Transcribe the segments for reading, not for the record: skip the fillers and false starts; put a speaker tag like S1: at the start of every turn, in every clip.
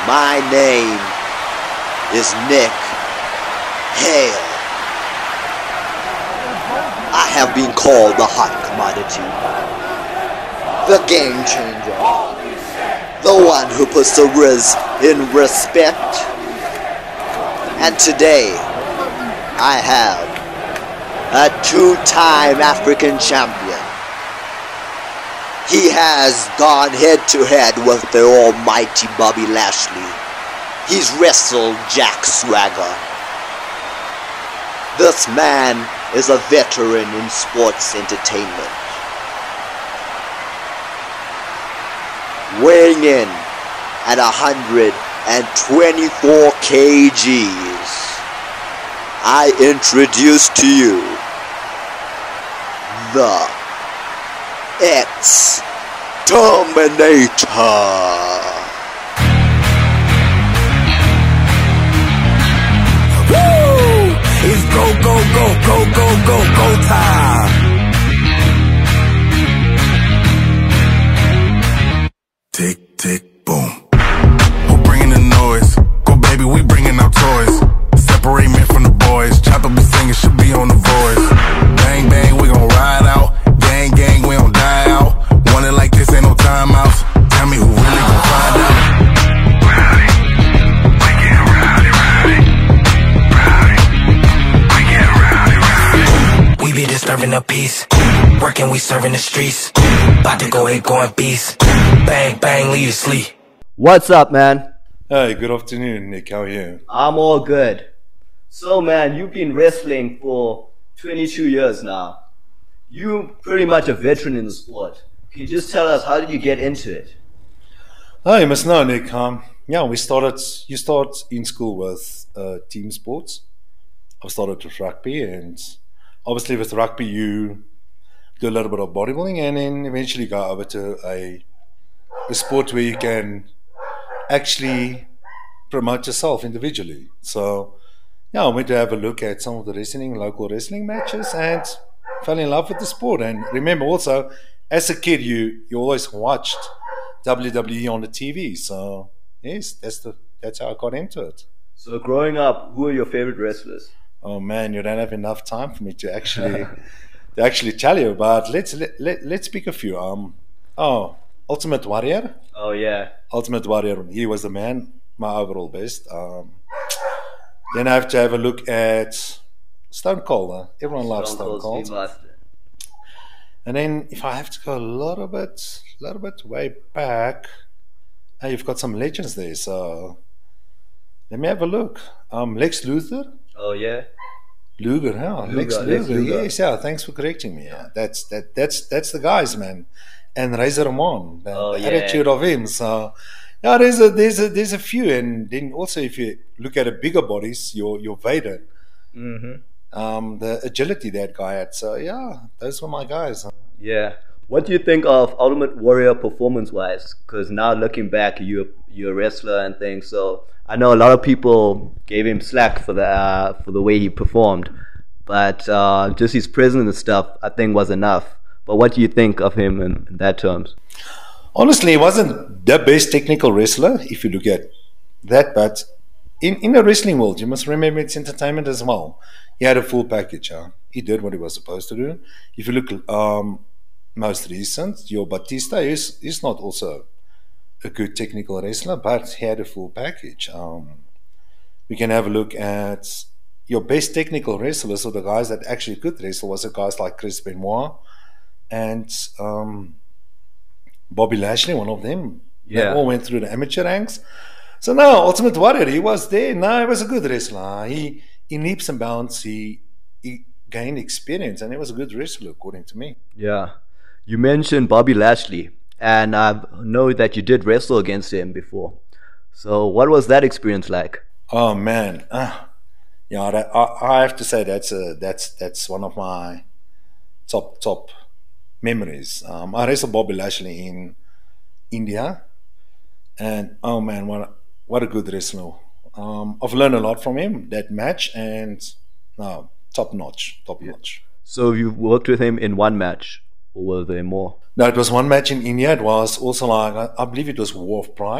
S1: My name is Nick Hale. I have been called the hot commodity, the game changer, the one who puts the Riz in respect. And today, I have a two-time African champion. He has gone head-to-head with the almighty Bobby Lashley. He's wrestled Jack Swagger. This man is a veteran in sports entertainment. Weighing in at 124 kgs, I introduce to you the X-Terminator.
S2: It's go, go, go, go, go, go, go time. Tick, tick, boom. Who bringing the noise? Go, baby, we bringing our toys. Separate men from the boys. Chopper be singing, should be on the voice. Bang, bang, we gon' ride out. Gang, gang, we don't die out. Want it like this, ain't no timeouts. Tell me who really gon' find out. Disturbing the peace, working, we serving the streets. About to go ahead, going beast. Bang, bang, leave you sleep.
S3: What's up, man?
S4: Hey, good afternoon, Nick. How are you?
S3: I'm all good. So, man, you've been wrestling for 22 years now. You're pretty much a veteran in the sport. Can you just tell us, how did you get into it?
S4: Oh, you must know, Nick. You start in school with team sports. I started with rugby, and obviously with rugby you do a little bit of bodybuilding, and then eventually go over to a sport where you can actually promote yourself individually. So I went to have a look at some of the local wrestling matches, and fell in love with the sport. And remember also, as a kid you always watched WWE on the TV. So yes, that's how I got into it.
S3: So growing up, who are your favorite wrestlers?
S4: Oh man, you don't have enough time for me to actually tell you. But let's pick a few. Ultimate Warrior.
S3: Oh yeah,
S4: Ultimate Warrior. He was the man, my overall best. Then I have to have a look at Stone Cold. Everyone loves Stone Cold. And then if I have to go a little bit way back, you've got some legends there. So let me have a look. Lex Luthor.
S3: Oh yeah,
S4: Luger, huh? Lex Luger. Yes, yeah. Thanks for correcting me. Yeah, that's the guys, man. And Razor Ramon, the attitude of him. So yeah, there's a few, and then also if you look at the bigger bodies, your Vader, the agility that guy had. So yeah, those were my guys.
S3: Yeah. What do you think of Ultimate Warrior performance-wise? Because now looking back, you're a wrestler and things. So I know a lot of people gave him slack for the way he performed, but just his presence and stuff, I think, was enough. But what do you think of him in that terms?
S4: Honestly, he wasn't the best technical wrestler if you look at that, but in the wrestling world, you must remember it's entertainment as well. He had a full package. He did what he was supposed to do. If you look most recent, your Batista is not also a good technical wrestler, but he had a full package. We can have a look at your best technical wrestlers, or the guys that actually could wrestle, was the guys like Chris Benoit and Bobby Lashley, one of them.
S3: Yeah.
S4: They all went through the amateur ranks. So no, Ultimate Warrior, he was there. No, he was a good wrestler. He in leaps and bounds, he gained experience, and he was a good wrestler, according to me.
S3: Yeah. You mentioned Bobby Lashley, and I know that you did wrestle against him before. So what was that experience like?
S4: Oh man, I have to say that's one of my top memories. I wrestled Bobby Lashley in India, and oh man, what a good wrestler. I've learned a lot from him that match, and top notch.
S3: So you worked with him in one match, or were there more?
S4: No, it was one match in India. It was also like, I believe it was War of Pride.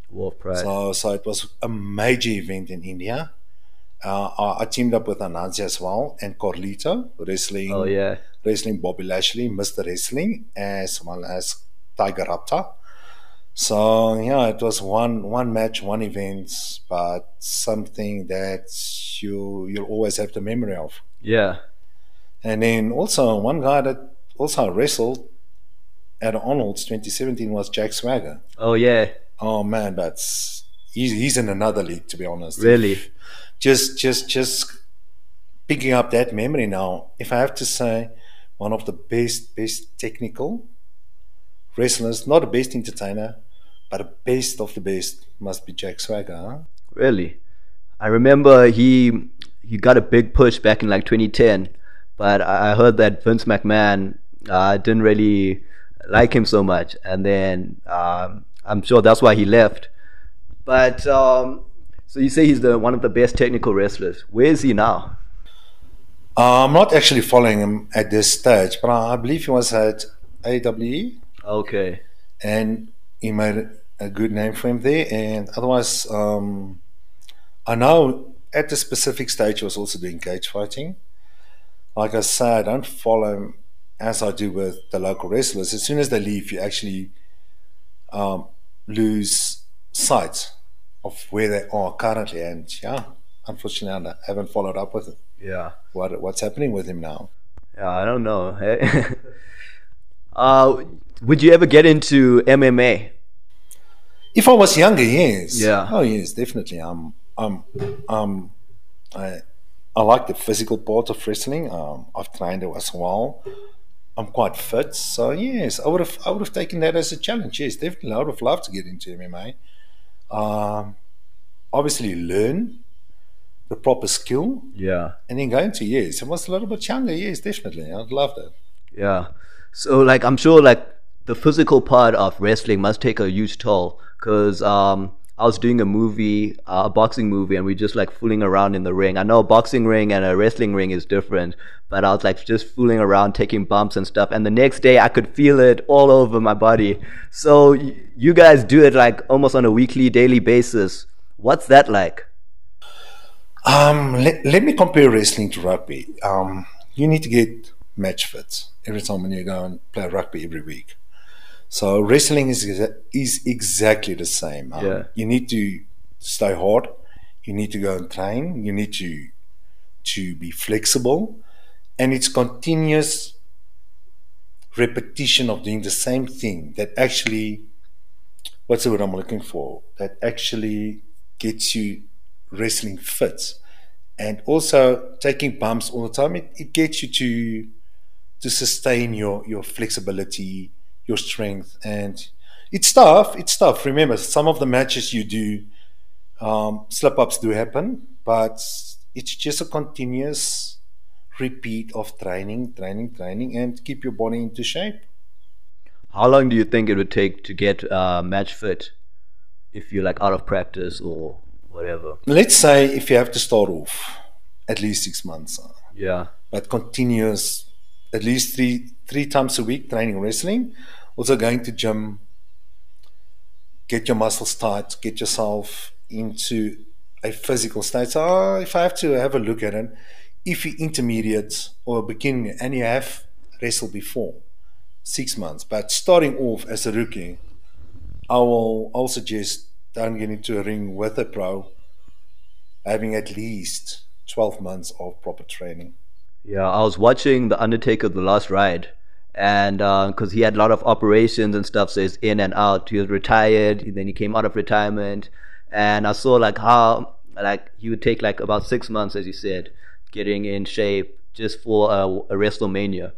S3: War of Pride.
S4: So it was a major event in India. I teamed up with Anansi as well and Carlito, wrestling.
S3: Oh yeah.
S4: Wrestling Bobby Lashley, Mr. Wrestling, as well as Tiger Raptor. So yeah, it was one match, one event, but something that you'll always have the memory of.
S3: Yeah.
S4: And then also one guy that also wrestled at Arnold's 2017 was Jack Swagger.
S3: Oh yeah.
S4: Oh man, he's in another league, to be honest.
S3: Really?
S4: Just picking up that memory now. If I have to say, one of the best technical wrestlers, not the best entertainer, but the best of the best must be Jack Swagger. Huh?
S3: Really? I remember he got a big push back in like 2010, but I heard that Vince McMahon didn't really like him so much, and then I'm sure that's why he left. But so you say he's one of the best technical wrestlers. Where is he now?
S4: I'm not actually following him at this stage, but I believe he was at AWE.
S3: Okay.
S4: And he made a good name for him there. And otherwise, I know at the specific stage he was also doing cage fighting. Like I said, I don't follow him as I do with the local wrestlers. As soon as they leave, you actually lose sight of where they are currently. And yeah, unfortunately, I haven't followed up with it.
S3: Yeah.
S4: What's happening with him now?
S3: Yeah, I don't know. Would you ever get into MMA?
S4: If I was younger, yes.
S3: Yeah.
S4: Oh, yes, definitely. I like the physical part of wrestling. I've trained it as well. I'm quite fit, so yes, I would have taken that as a challenge. Yes, definitely, I would have loved to get into MMA. Obviously, learn the proper skill.
S3: Yeah.
S4: And then go into, yes, I was a little bit younger. Yes, definitely, I'd love that.
S3: Yeah. So like I'm sure like the physical part of wrestling must take a huge toll because I was doing a boxing movie, and we just like fooling around in the ring. I know a boxing ring and a wrestling ring is different, but I was like just fooling around, taking bumps and stuff. And the next day I could feel it all over my body. So you guys do it like almost on a weekly, daily basis. What's that like?
S4: Let me compare wrestling to rugby. You need to get match fit every time when you go and play rugby every week. So wrestling is exactly the same.
S3: Yeah.
S4: You need to stay hard. You need to go and train. You need to be flexible, and it's continuous repetition of doing the same thing that actually, what's the word I'm looking for? That actually gets you wrestling fit, and also taking bumps all the time. It gets you to sustain your flexibility, your strength, and it's tough. It's tough. Remember, some of the matches you do, slip-ups do happen, but it's just a continuous repeat of training, and keep your body into shape.
S3: How long do you think it would take to get match fit if you're like out of practice or whatever?
S4: Let's say if you have to start off, at least 6 months.
S3: Yeah.
S4: But continuous, at least three times a week training wrestling. Also going to gym, get your muscles tight, get yourself into a physical state. So if I have to have a look at it, if you're intermediate or a beginner and you have wrestled before, 6 months. But starting off as a rookie, I'll suggest don't get into a ring with a pro, having at least 12 months of proper training.
S3: Yeah, I was watching The Undertaker, The Last Ride, and because he had a lot of operations and stuff, so he's in and out. He was retired, then he came out of retirement, and I saw like how like he would take like about 6 months, as you said, getting in shape just for a WrestleMania.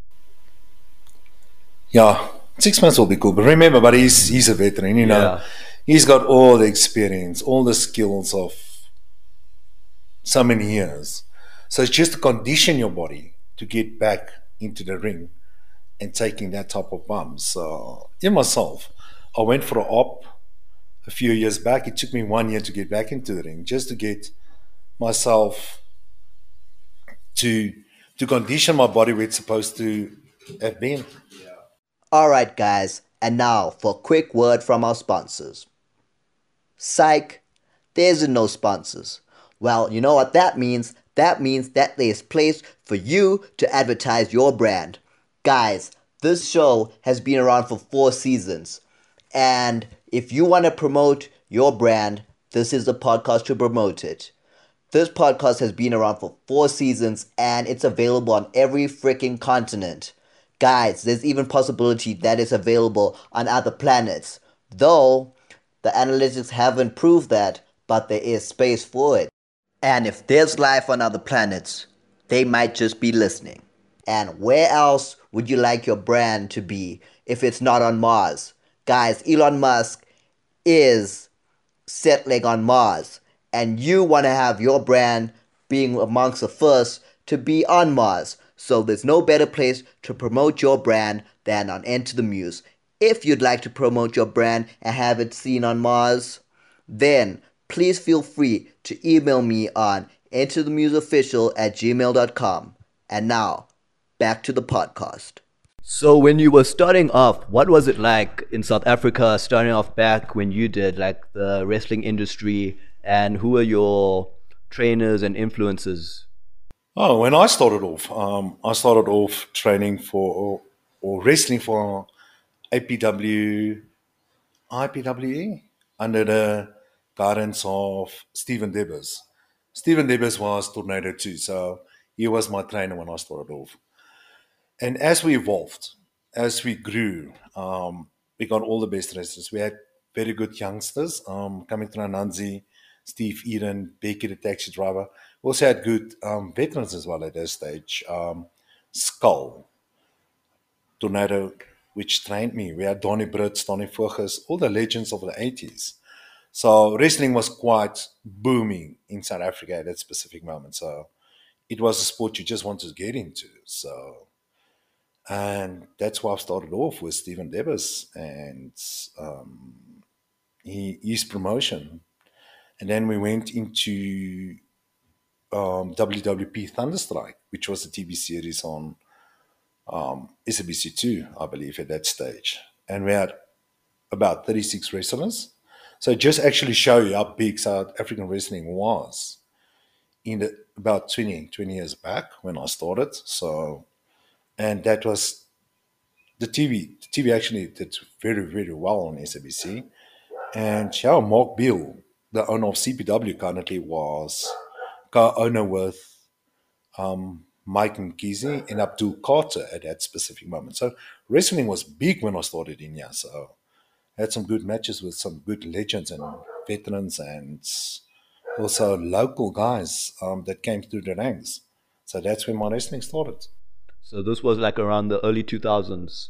S4: Yeah, 6 months will be cool. But remember, but he's a veteran, you know.
S3: Yeah.
S4: He's got all the experience, all the skills of so many years. So it's just to condition your body to get back into the ring and taking that type of bumps. So in myself, I went for an op a few years back. It took me 1 year to get back into the ring, just to get myself to condition my body where it's supposed to have been.
S1: Alright guys, and now for a quick word from our sponsors. Psych, there's no sponsors. Well, you know what that means? That means that there's place for you to advertise your brand. Guys, this show has been around for 4 seasons. And if you want to promote your brand, this is the podcast to promote it. This podcast has been around for 4 seasons and it's available on every freaking continent. Guys, there's even possibility that it's available on other planets. Though, the analytics haven't proved that, but there is space for it. And if there's life on other planets, they might just be listening. And where else would you like your brand to be if it's not on Mars? Guys, Elon Musk is settling on Mars. And you want to have your brand being amongst the first to be on Mars. So there's no better place to promote your brand than on Enter the Muse. If you'd like to promote your brand and have it seen on Mars, then please feel free to email me on enterthemuseofficial@gmail.com. And now, back to the podcast.
S3: So when you were starting off, what was it like in South Africa, starting off back when you did, like the wrestling industry, and who were your trainers and influences?
S4: Oh, when I started off training for or wrestling for IPWE under the guidance of Stephen Debbers. Stephen Debbers was Tornado too, so he was my trainer when I started off. And as we evolved, as we grew, we got all the best wrestlers. We had very good youngsters coming through, Nanzi, Steve Eden, Becky the taxi driver. We also had good veterans as well at that stage. Skull, Tornado, which trained me. We had Donnie Brits, Donnie Fogus, all the legends of the 80s. So wrestling was quite booming in South Africa at that specific moment. So it was a sport you just wanted to get into. And that's why I started off with Stephen Debbers and his promotion. And then we went into WWP Thunderstrike, which was a TV series on SABC2, I believe, at that stage. And we had about 36 wrestlers. So just actually show you how big South African wrestling was about 20 years back when I started. So, and that was the TV. The TV actually did very, very well on SABC. And yeah, Mark Beale, the owner of CPW, currently was co-owner with Mike Mkhize and Abdul Carter at that specific moment. So wrestling was big when I started in here. So I had some good matches with some good legends and veterans and also local guys that came through the ranks. So that's when my wrestling started.
S3: So this was like around the early 2000s.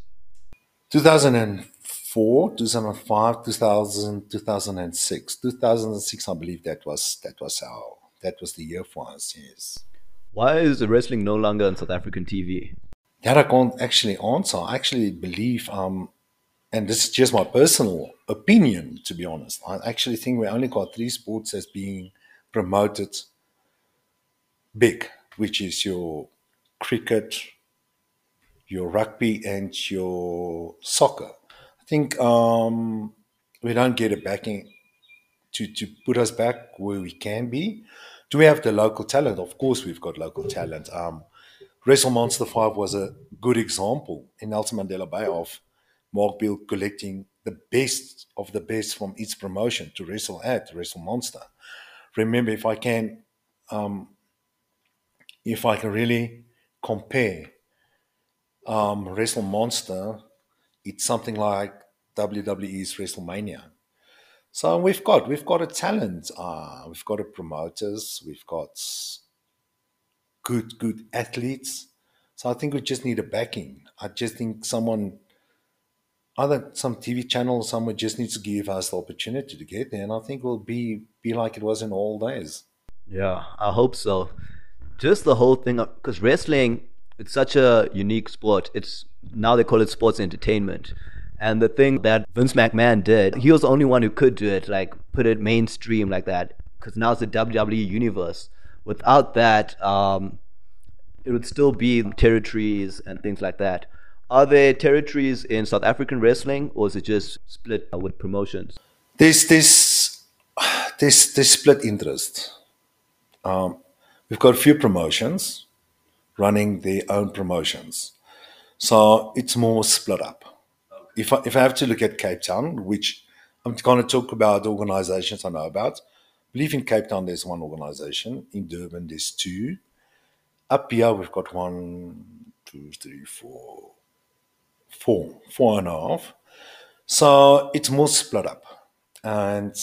S4: 2004, 2005, 2000, 2006. 2006, I believe that was the year for us, yes.
S3: Why is the wrestling no longer on South African TV?
S4: That I can't actually answer. I actually believe, and this is just my personal opinion, to be honest. I actually think we only got 3 sports as being promoted big, which is your cricket, your rugby, and your soccer. I think we don't get a backing to put us back where we can be. Do we have the local talent? Of course we've got local talent. Wrestle Monster 5 was a good example in Nelson Mandela Bay of Mark Beale collecting the best of the best from each promotion to wrestle at Wrestle Monster. Remember, if I can really compare Wrestle Monster, it's something like WWE's WrestleMania. So we've got a talent, we've got a promoters, we've got good athletes. So I think we just need a backing. I just think some TV channel, someone just needs to give us the opportunity to get there, and I think we'll be like it was in old days.
S3: Yeah, I hope so. Just the whole thing, because wrestling, it's such a unique sport. It's now they call it sports entertainment. And the thing that Vince McMahon did, he was the only one who could do it, like put it mainstream like that, because now it's the WWE universe. Without that, it would still be territories and things like that. Are there territories in South African wrestling, or is it just split with promotions?
S4: There's there's split interest. We've got a few promotions running their own promotions. So it's more split up. If I have to look at Cape Town, which I'm going to talk about organizations I know about, I believe in Cape Town there's one organization. In Durban there's two. Up here we've got 1, 2, 3, 4, 4.5. So it's more split up. And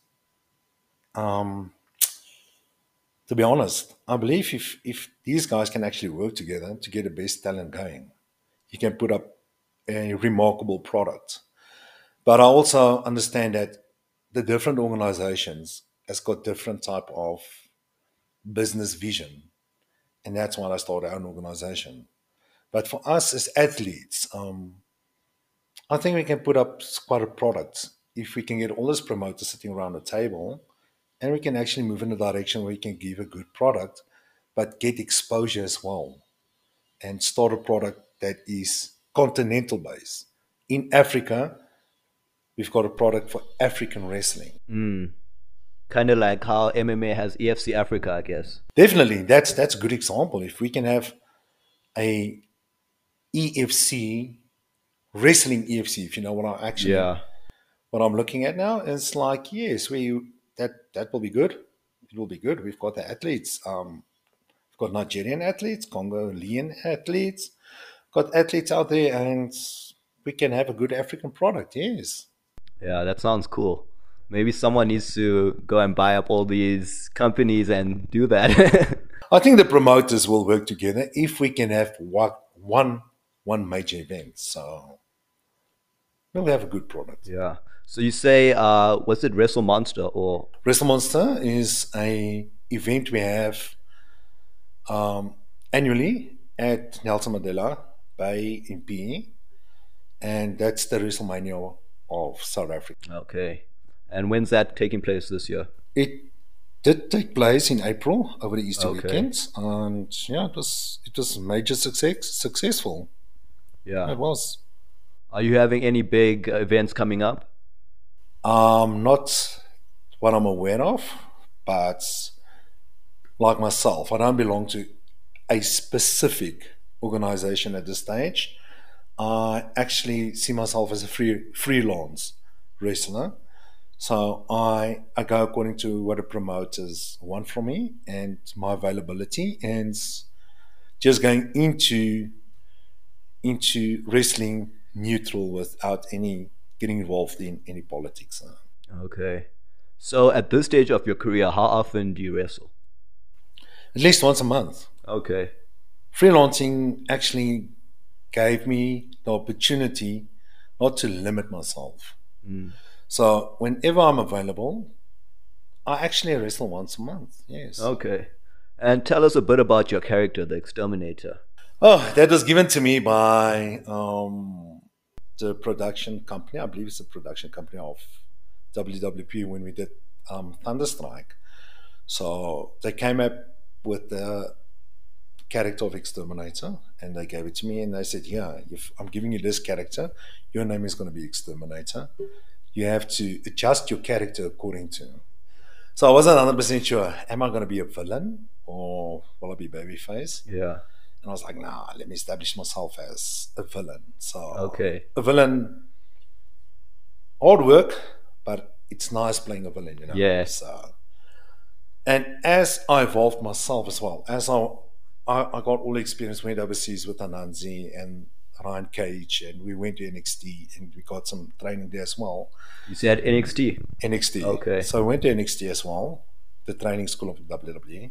S4: to be honest, I believe if these guys can actually work together to get the best talent going, you can put up a remarkable product. But I also understand that the different organizations has got different type of business vision. And that's why I started our own organization. But for us as athletes, I think we can put up quite a product if we can get all those promoters sitting around the table, and we can actually move in a direction where we can give a good product, but get exposure as well, and start a product that is continental based. In Africa, we've got a product for African wrestling.
S3: Kind of like how MMA has EFC Africa, I guess.
S4: Definitely, that's a good example. If we can have a EFC, wrestling EFC, if you know what I'm actually what I'm looking at now, it's like, yes, that will be good. It will be good. We've got the athletes. We've got Nigerian athletes, Congolian athletes, got athletes out there, and we can have a good African product, yes.
S3: Yeah, that sounds cool. Maybe someone needs to go and buy up all these companies and do that.
S4: I think the promoters will work together if we can have one major event. So we'll have a good product.
S3: Yeah. So you say, was it Wrestle Monster or?
S4: Wrestle Monster is a event we have annually at Nelson Mandela Bay in PE, and that's the WrestleMania of South Africa.
S3: Okay. And when's that taking place this year?
S4: It did take place in April over the Easter weekends, and yeah, it was major successful.
S3: Yeah,
S4: it was.
S3: Are you having any big events coming up?
S4: Not what I'm aware of, but like myself, I don't belong to a specific organization at this stage. I actually see myself as a freelance wrestler. So I go according to what the promoters want from me and my availability, and just going into wrestling neutral without any getting involved in any politics.
S3: Okay. So at this stage of your career, how often do you wrestle?
S4: At least once a month.
S3: Okay.
S4: Freelancing actually gave me the opportunity not to limit myself. So whenever I'm available, I actually wrestle once a month. Yes.
S3: Okay. And tell us a bit about your character, the Exterminator.
S4: Oh, that was given to me by the production company. I believe it's a production company of WWP when we did Thunderstrike. So they came up with the character of Exterminator, and they gave it to me, and they said, yeah, if I'm giving you this character, your name is going to be Exterminator. You have to adjust your character according to. So I wasn't 100% sure, am I going to be a villain or will I be babyface?
S3: Yeah.
S4: And I was like, nah, let me establish myself as a villain. So
S3: okay.
S4: A villain, hard work, but it's nice playing a villain, you know?
S3: Yeah.
S4: So, and as I evolved myself as well, as I got all the experience, went overseas with Ananzi and Ryan Cage, and we went to NXT, and we got some training there as well.
S3: You said NXT?
S4: NXT.
S3: Okay.
S4: So I went to NXT as well, the training school of WWE.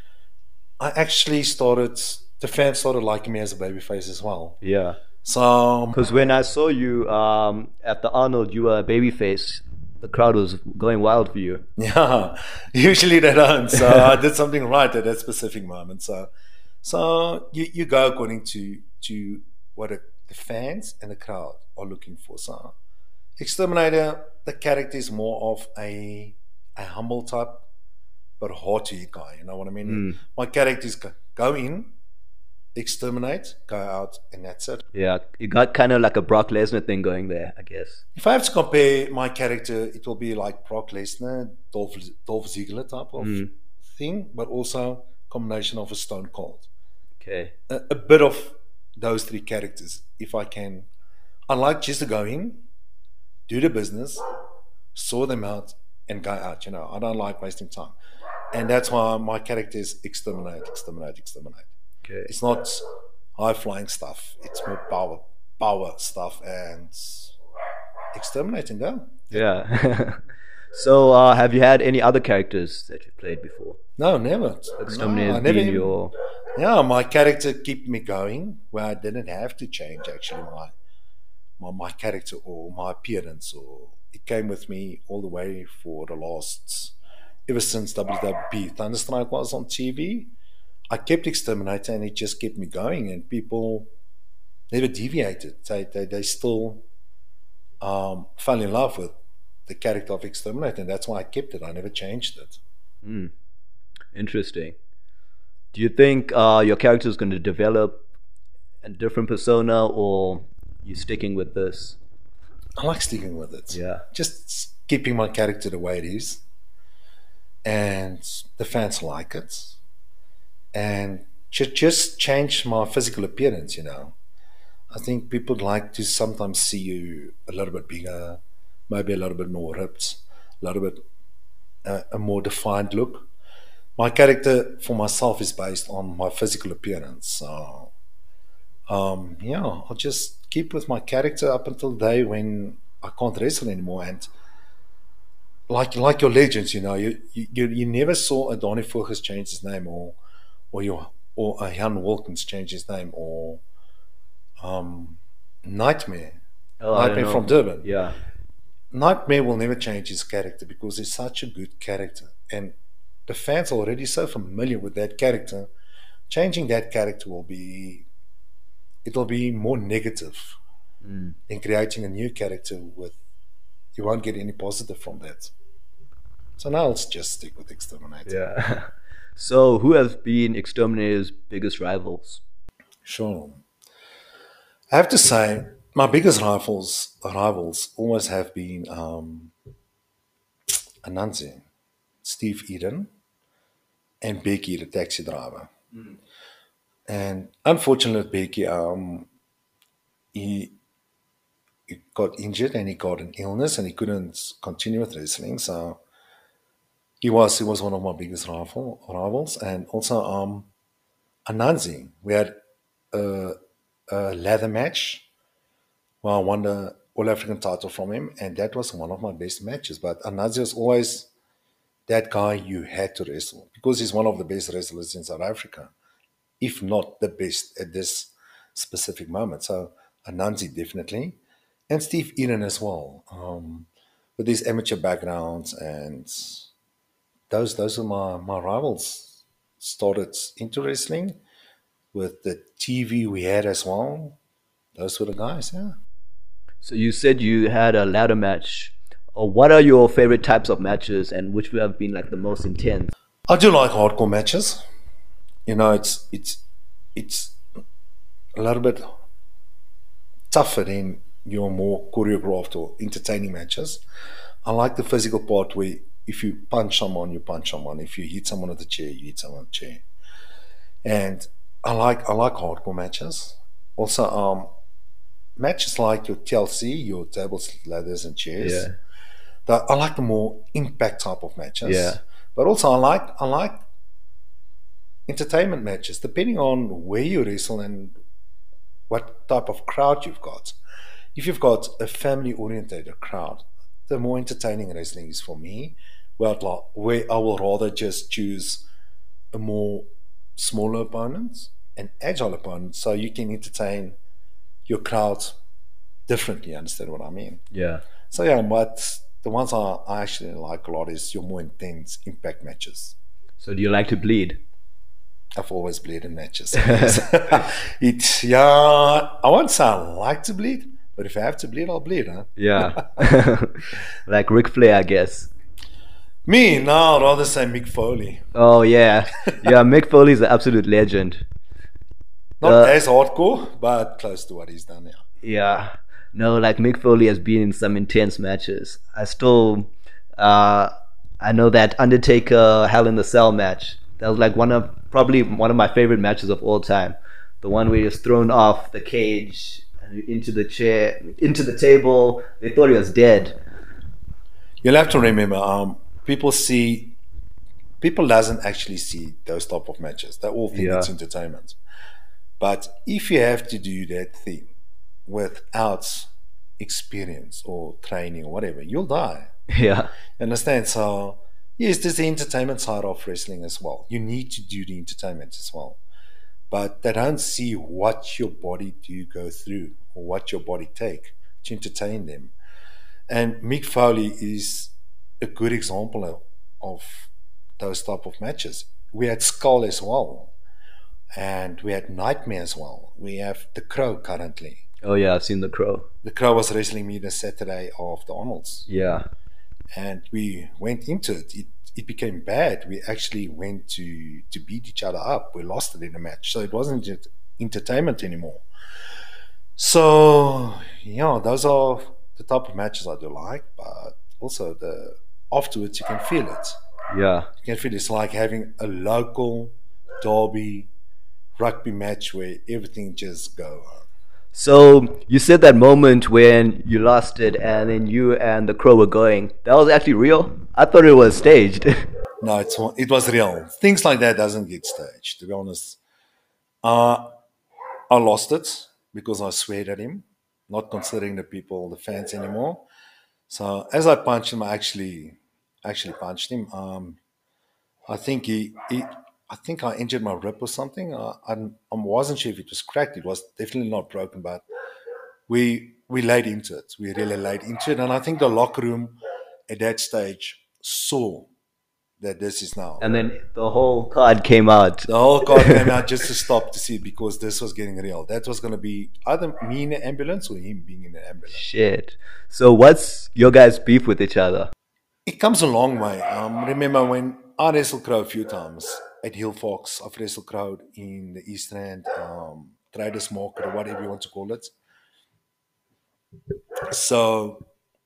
S4: I actually the fans started liking me as a babyface as well.
S3: Yeah.
S4: So
S3: because when I saw you at the Arnold, you were a babyface. The crowd was going wild for you.
S4: Yeah, usually they don't. So I did something right at that specific moment. So you go according to what the fans and the crowd are looking for. So Exterminator, the character is more of a humble type, but hard to hit guy. You know what I mean? My character is go in, exterminate, go out, and that's it.
S3: Yeah, you got kind of like a Brock Lesnar thing going there, I guess.
S4: If I have to compare my character, it will be like Brock Lesnar, Dolph Ziggler type of thing, but also combination of a Stone Cold.
S3: Okay.
S4: A bit of those three characters, if I can. I like just to go in, do the business, sort them out, and go out. I don't like wasting time. And that's why my character is exterminate.
S3: Okay.
S4: It's not high-flying stuff. It's more power stuff, and exterminate and go.
S3: Yeah. So, have you had any other characters that you played before?
S4: No, never.
S3: Exterminate
S4: I never
S3: being
S4: even-
S3: your...
S4: Yeah, my character kept me going where I didn't have to change actually my character or my appearance, or it came with me all the way for the last, ever since WWE Thunderstrike was on TV. I kept Exterminator and it just kept me going, and people never deviated. They still fell in love with the character of Exterminator, and that's why I kept it. I never changed it.
S3: Interesting. Do you think your character is going to develop a different persona, or you sticking with this?
S4: I like sticking with it.
S3: Yeah.
S4: Just keeping my character the way it is. And the fans like it. And just change my physical appearance, I think people like to sometimes see you a little bit bigger, maybe a little bit more ripped, a little bit a more defined look. My character for myself is based on my physical appearance. So, I'll just keep with my character up until the day when I can't wrestle anymore. And like your legends, you never saw a Donnie Fergus change his name, or a Jan Wilkins change his name, or Nightmare
S3: I don't know.
S4: from Durban.
S3: Yeah.
S4: Nightmare will never change his character because he's such a good character, and the fans are already so familiar with that character. Changing that character will be more negative than creating a new character with you won't get any positive from that. So now let's just stick with Exterminator.
S3: Yeah. So, who has been Exterminator's biggest rivals?
S4: Sure. I have to say, my biggest rivals always have been Anansi, Steve Eden, and Becky, the taxi driver. And unfortunately, Becky, he got injured and he got an illness and he couldn't continue with wrestling. So he was one of my biggest rivals. And also Anansi, we had a ladder match where I won the All African title from him, and that was one of my best matches. But Anansi was always that guy you had to wrestle because he's one of the best wrestlers in South Africa, if not the best at this specific moment. So Anansi definitely, and Steve Eden as well, with his amateur backgrounds, and those are my rivals. Started into wrestling with the TV we had as well. Those were the guys, yeah.
S3: So you said you had a ladder match. What are your favorite types of matches, and which have been like the most intense?
S4: I do like hardcore matches. It's a little bit tougher than your more choreographed or entertaining matches. I like the physical part where if you punch someone, you punch someone. If you hit someone with a chair, you hit someone with a chair. And I like hardcore matches. Also, matches like your TLC, your tables, ladders, and chairs.
S3: Yeah.
S4: I like the more impact type of matches.
S3: Yeah.
S4: But also I like entertainment matches, depending on where you wrestle and what type of crowd you've got. If you've got a family-oriented crowd, the more entertaining wrestling is for me, where I will rather just choose a more smaller opponent, an agile opponent, so you can entertain your crowd differently. Understand what I mean?
S3: Yeah.
S4: So yeah, but the ones I actually like a lot is your more intense impact matches.
S3: So do you like to bleed?
S4: I've always bled in matches. I won't say I like to bleed, but if I have to bleed, I'll bleed, huh?
S3: Yeah. Like Ric Flair, I guess.
S4: Me, no, I'd rather say Mick Foley.
S3: Oh, yeah. Yeah, Mick Foley's an absolute legend.
S4: Not as hardcore, but close to what he's done now.
S3: Yeah. No, like Mick Foley has been in some intense matches. I know that Undertaker Hell in the Cell match. That was like probably one of my favorite matches of all time. The one where he was thrown off the cage into the chair, into the table. They thought he was dead.
S4: You'll have to remember, people doesn't actually see those type of matches. They all think it's entertainment. But if you have to do that thing without experience or training or whatever, you'll die.
S3: Yeah.
S4: Understand? So yes, there's the entertainment side of wrestling as well. You need to do the entertainment as well. But they don't see what your body do go through or what your body take to entertain them. And Mick Foley is a good example of those type of matches. We had Skull as well. And we had Nightmare as well. We have The Crow currently.
S3: Oh yeah, I've seen The Crow.
S4: The Crow was wrestling me the Saturday of the Arnolds.
S3: Yeah.
S4: And we went into it. It became bad. We actually went to beat each other up. We lost it in a match. So it wasn't just entertainment anymore. So, yeah, those are the type of matches I do like. But also afterwards you can feel it.
S3: Yeah.
S4: You can feel it's like having a local derby rugby match where everything just go on.
S3: So you said that moment when you lost it and then you and The Crow were going, that was actually real? I thought it was staged.
S4: No, it was real. Things like that doesn't get staged, to be honest. I lost it because I swayed at him, not considering the fans anymore. So as I punched him, I actually punched him. I think I think I injured my rib or something. I wasn't sure if it was cracked. It was definitely not broken, but we laid into it. We really laid into it. And I think the locker room at that stage saw that this is now.
S3: And then the whole card came out.
S4: The whole card came out just to stop to see it because this was getting real. That was going to be either me in the ambulance or him being in the ambulance.
S3: Shit. So what's your guys' beef with each other?
S4: It comes a long way. Remember when I wrestled Crow a few times at Hill Fox. I've wrestled Crow in the East Rand, Traders Market or whatever you want to call it. So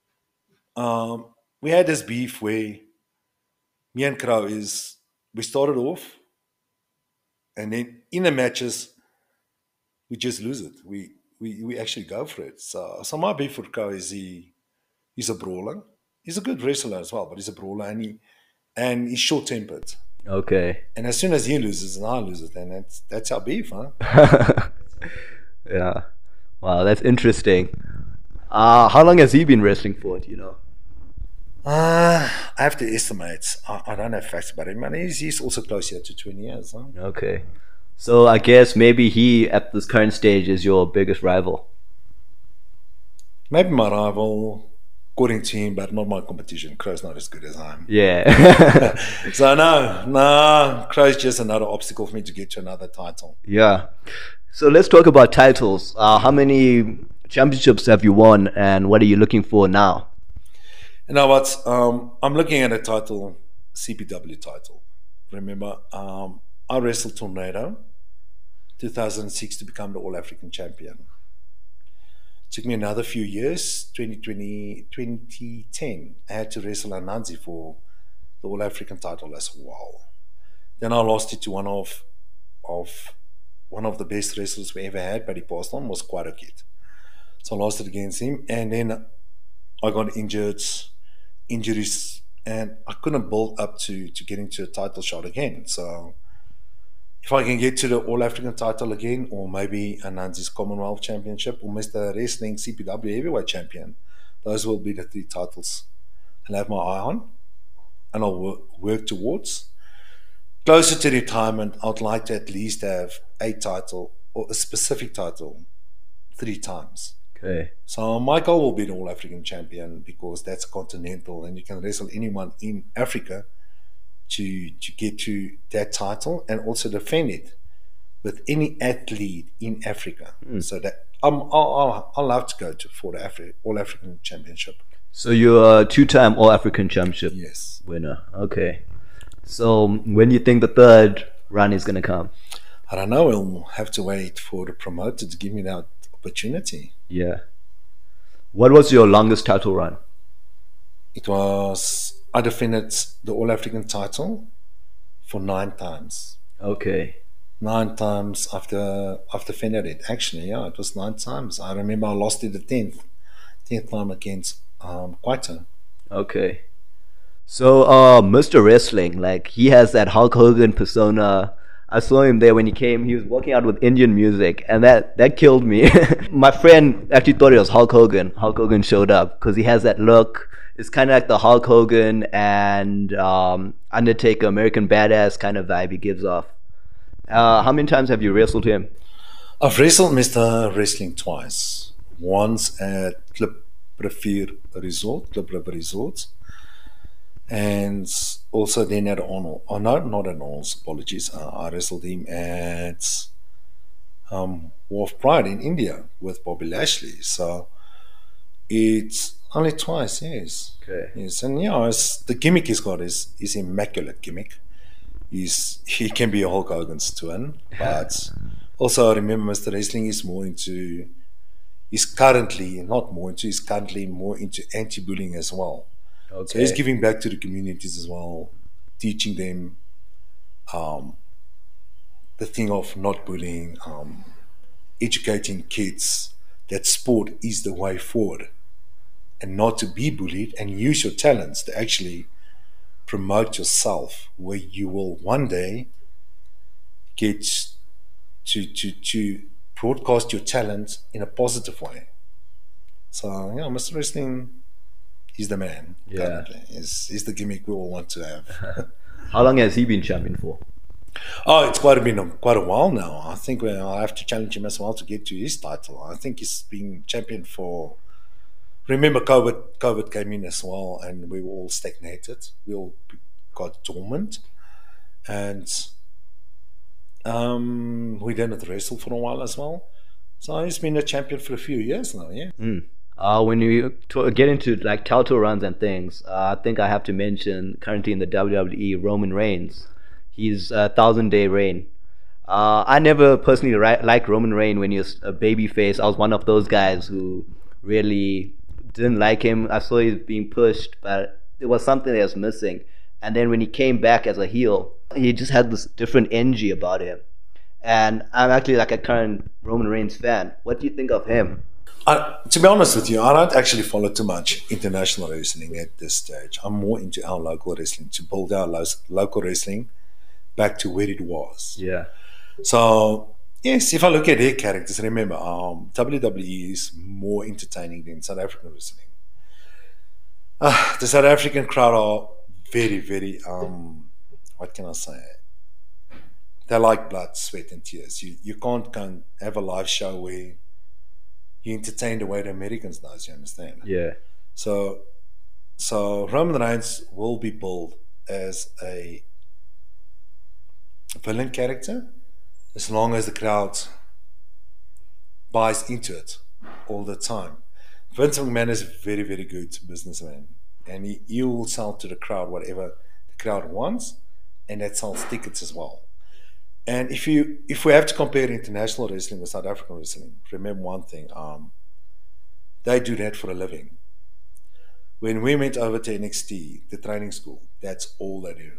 S4: we had this beef where me and Crow we started off and then in the matches we just lose it. We actually go for it. So my beef with Crow is he's a brawler. He's a good wrestler as well, but he's a brawler and he's short-tempered.
S3: Okay.
S4: And as soon as he loses and I lose it, then that's our beef, huh?
S3: Yeah. Wow, that's interesting. How long has he been wrestling for, do you know?
S4: I have to estimate. I don't have facts about him. And he's also close here to 20 years, huh?
S3: Okay. So I guess maybe he, at this current stage, is your biggest rival.
S4: Maybe my rival, according to him, but not my competition. Crow's not as good as I am.
S3: Yeah.
S4: So no, Crow's just another obstacle for me to get to another title.
S3: Yeah. So let's talk about titles. How many championships have you won and what are you looking for now?
S4: You know what? I'm looking at a title, CPW title. Remember, I wrestled Tornado 2006 to become the All-African champion. Took me another few years, 2010, I had to wrestle Ananzi for the All-African title as well. Then I lost it to one of the best wrestlers we ever had, but he passed on, was quite a kid. So I lost it against him, and then I got injuries, and I couldn't build up to getting to a title shot again. So if I can get to the All-African title again, or maybe Ananzi's Commonwealth Championship, or Mr. Wrestling CPW Heavyweight Champion, those will be the 3 titles I'll have my eye on, and I'll work towards. Closer to retirement, I'd like to at least have a title, or a specific title, 3 times.
S3: Okay.
S4: So my goal will be the All-African Champion because that's continental, and you can wrestle anyone in Africa to get to that title and also defend it with any athlete in Africa. So that I'll love to go for the All-African Championship.
S3: So you're a 2-time All-African Championship
S4: Yes.
S3: winner. Okay. So when do you think the 3rd run is going to come?
S4: I don't know. We'll have to wait for the promoter to give me that opportunity.
S3: Yeah. What was your longest title run?
S4: It was, I defended the All African title for 9 times.
S3: Okay.
S4: 9 times after defended it. Actually, yeah, it was 9 times. I remember I lost it the 10th time against Kwaito.
S3: Okay. So, Mr. Wrestling, like, he has that Hulk Hogan persona. I saw him there when he came. He was walking out with Indian music, and that killed me. My friend actually thought it was Hulk Hogan. Hulk Hogan showed up because he has that look. It's kind of like the Hulk Hogan and Undertaker, American Badass kind of vibe he gives off. How many times have you wrestled him?
S4: I've wrestled Mr. Wrestling twice. Once at Klip River Resort, and also then at Arnold. Oh, no, not at Arnold's, apologies. I wrestled him at War of Pride in India with Bobby Lashley. So it's only twice, yes.
S3: Okay.
S4: Yes, and yeah, the gimmick he's got is immaculate gimmick. He can be a Hulk Hogan's twin, but also I remember Mr. Wrestling is currently more into anti-bullying as well.
S3: Okay.
S4: So he's giving back to the communities as well, teaching them the thing of not bullying, educating kids that sport is the way forward and not to be bullied, and use your talents to actually promote yourself, where you will one day get to broadcast your talent in a positive way. So yeah, Mr. Wrestling is the man.
S3: Yeah.
S4: Currently. He's the gimmick we all want to have.
S3: How long has he been champion for?
S4: Oh, it's quite a while now. I think I have to challenge him as well to get to his title. I think he's been champion for. Remember, COVID came in as well, and we were all stagnated. We all got dormant, and we didn't wrestle for a while as well. So he's been a champion for a few years now. Yeah.
S3: When you get into like title runs and things, I think I have to mention currently in the WWE Roman Reigns. He's a 1,000-day reign. I never personally liked Roman Reigns when he was a babyface. I was one of those guys who really didn't like him. I saw he was being pushed, but there was something that was missing. And then when he came back as a heel, he just had this different energy about him. And I'm actually like a current Roman Reigns fan. What do you think of him?
S4: To be honest with you, I don't actually follow too much international wrestling at this stage. I'm more into our local wrestling, to build our local wrestling back to where it was.
S3: Yeah.
S4: So, yes, if I look at their characters, remember, WWE is more entertaining than South African wrestling. The South African crowd are very, very, what can I say? They like blood, sweat, and tears. You can't go and have a live show where you entertain the way the Americans does, you understand?
S3: Yeah.
S4: So Roman Reigns will be built as a villain character as long as the crowd buys into it all the time. Vince McMahon is a very, very good businessman, and he will sell to the crowd whatever the crowd wants, and that sells tickets as well. And if we have to compare international wrestling with South African wrestling, remember one thing, they do that for a living. When we went over to NXT, the training school, that's all they do.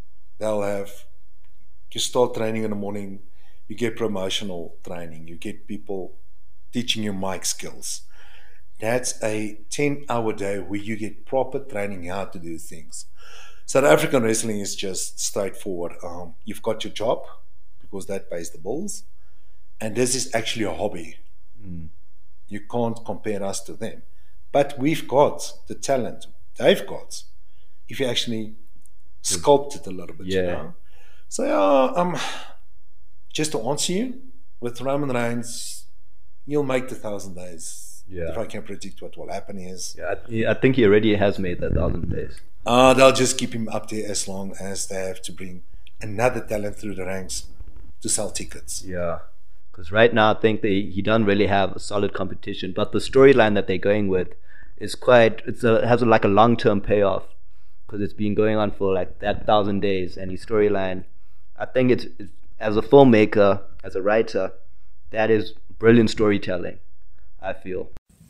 S4: You start training in the morning, you get promotional training, you get people teaching you mic skills. That's a 10-hour day where you get proper training how to do things. South African wrestling is just straightforward. You've got your job, because that pays the bills, and this is actually a hobby. You can't compare us to them, but we've got the talent they've got if you actually sculpt it a little bit.
S3: Yeah.
S4: You know? So just to answer you, with Roman Reigns, you'll make the 1,000 days.
S3: Yeah.
S4: If I can predict what will happen is,
S3: I think he already has made that 1,000 days.
S4: they'll just keep him up there as long as they have to bring another talent through the ranks to sell tickets.
S3: Yeah, because right now I think he doesn't really have a solid competition, but the storyline that they're going with is has like a long-term payoff, because it's been going on for like that 1,000 days, and his storyline, I think it's as a filmmaker, as a writer, that is brilliant storytelling, I feel.